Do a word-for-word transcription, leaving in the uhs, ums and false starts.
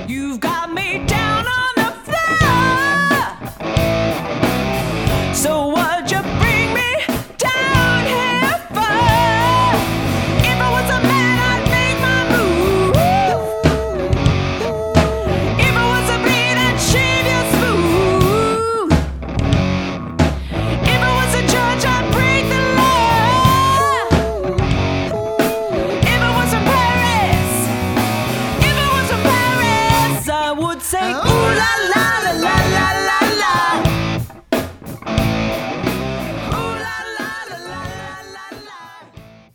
You've got me down on the floor. So what'd you bring me down here for? If I was a man, I'd make my move. If I was a beat, I'd shave you smooth. If I was a judge, I'd break the law. If I was in Paris, if I was in Paris, I would say.